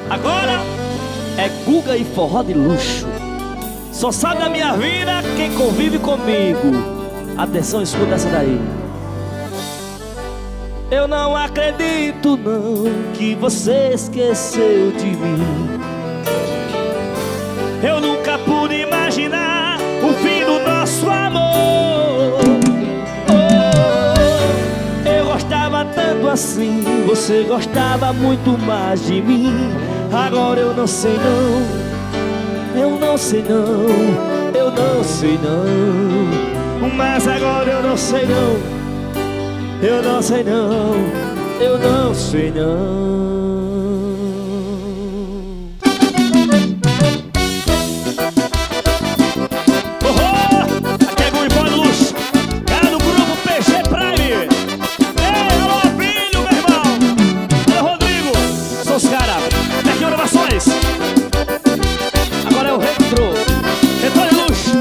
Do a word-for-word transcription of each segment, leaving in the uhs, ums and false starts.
Agora é Guga e forró de luxo. Só sabe da minha vida quem convive comigo. Atenção, escuta essa daí. Eu não acredito não que você esqueceu de mim. Eu nunca pude imaginar o fim do nosso amor. Oh, eu gostava tanto assim, você gostava muito mais de mim. Agora eu não sei não, eu não sei não, eu não sei não. Mas agora eu não sei não, eu não sei não, eu não sei não. Agora é o retro, retro de luxo.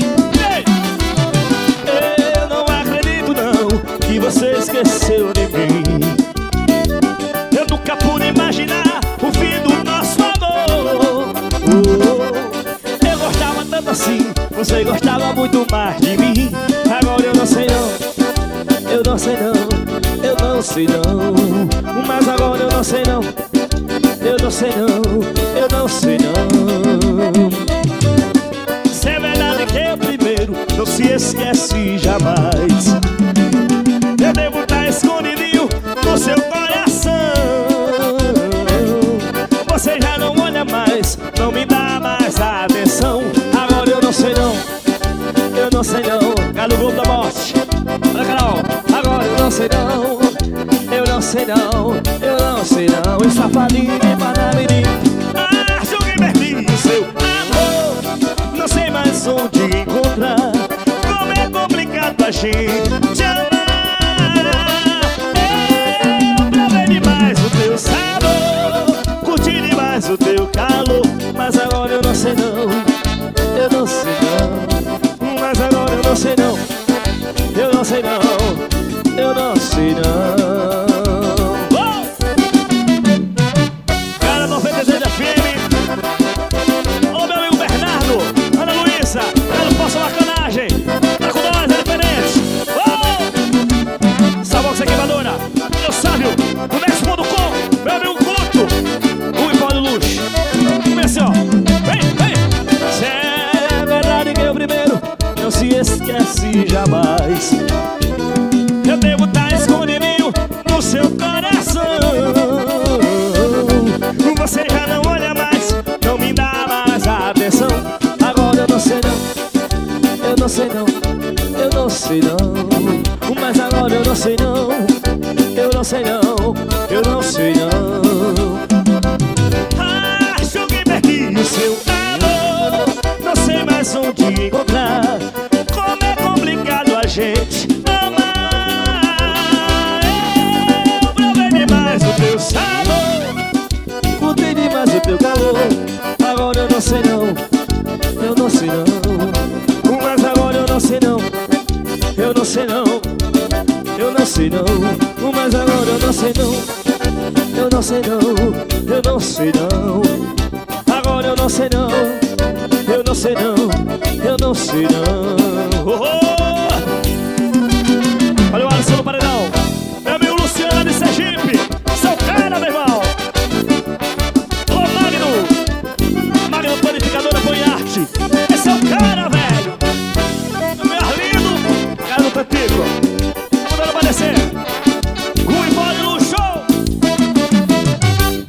Eu não acredito não que você esqueceu de mim. Eu nunca pude imaginar o fim do nosso amor. Oh, eu gostava tanto assim, você gostava muito mais de mim. Agora eu não sei não, eu não sei não, eu não sei não. Mas agora eu não sei não, eu não sei não, eu não sei não. Se é verdade que eu primeiro não se esquece jamais. Eu devo estar escondidinho no seu coração. Você já não olha mais, não me dá mais atenção. Agora eu não sei não, eu não sei não. Galo Globo da Morte, olha Carol. Agora eu não sei não, eu não sei não, eu não sei não. E safadinho de Panamirim, acho que perdi o seu amor. Não sei mais onde encontrar. Como é complicado a gente amar. Eu provei demais o teu sabor, curti demais o teu calor. Mas agora eu não sei não, eu não sei não. Mas agora eu não sei não, eu não sei não, eu não sei não. Esquece jamais. Eu devo estar escondidinho no seu coração. Você já não olha mais, não me dá mais atenção. Agora eu não sei não, eu não sei não, eu não sei não. Mas agora eu não sei não, eu não sei não, eu não sei não. Acho que perdi o seu amor, não sei mais onde encontrar. Gente amar. Eu provei demais o teu sabor, curti demais o teu calor. Agora eu não sei não, eu não sei não. Mas agora eu não sei não, eu não sei não, eu não sei não. Mas agora eu não sei não, eu não sei não, eu não sei não. Agora eu não sei não, eu não sei não, eu não sei não. Oh, oh. Olha o Alisson no paredão, meu amigo Luciano de Sergipe, seu cara, meu irmão. Ô Magno, Magno Panificadora Põe Arte.